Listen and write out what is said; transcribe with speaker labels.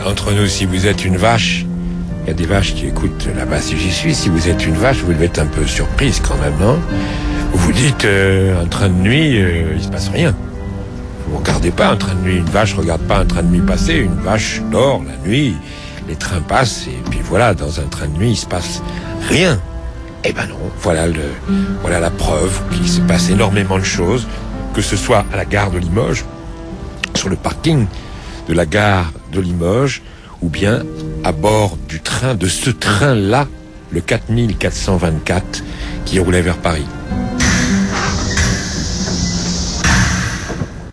Speaker 1: entre nous, si vous êtes une vache, il y a des vaches qui écoutent là-bas si j'y suis, si vous êtes une vache, vous devez être un peu surprise quand même, non? Vous vous dites, un train de nuit, il se passe rien. Vous regardez pas un train de nuit, une vache regarde pas un train de nuit passer, une vache dort la nuit, les trains passent, et puis voilà, dans un train de nuit, il se passe rien. Eh ben non, voilà la preuve qu'il se passe énormément de choses, que ce soit à la gare de Limoges, sur le parking de la gare de Limoges, ou bien à bord du train, de ce train-là, le 4424, qui roulait vers Paris.